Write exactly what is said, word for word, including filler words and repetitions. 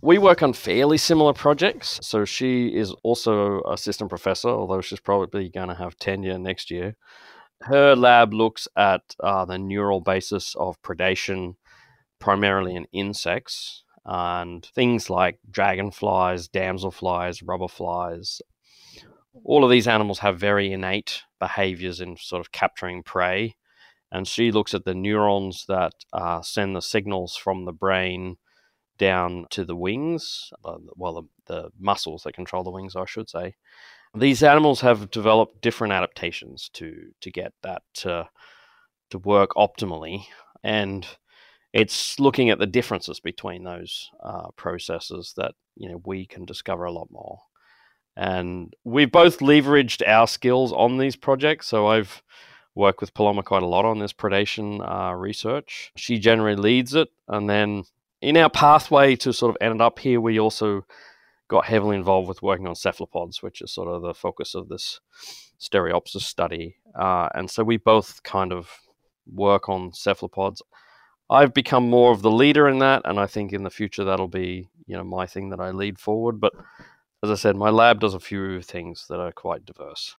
We work on fairly similar projects. So she is also assistant professor, although she's probably going to have tenure next year. Her lab looks at uh, the neural basis of predation, primarily in insects, and things like dragonflies, damselflies, rubberflies. All of these animals have very innate behaviors in sort of capturing prey. And she looks at the neurons that uh, send the signals from the brain down to the wings, uh, well, the, the muscles that control the wings, I should say. These animals have developed different adaptations to to get that to, to work optimally, and it's looking at the differences between those uh, processes that you know we can discover a lot more. And we've both leveraged our skills on these projects. So I've worked with Paloma quite a lot on this predation uh, research. She generally leads it, and then in our pathway to sort of end up here, we also got heavily involved with working on cephalopods, which is sort of the focus of this Stereopsis study. Uh, and so we both kind of work on cephalopods. I've become more of the leader in that, and I think in the future that'll be, you know, my thing that I lead forward. But as I said, my lab does a few things that are quite diverse.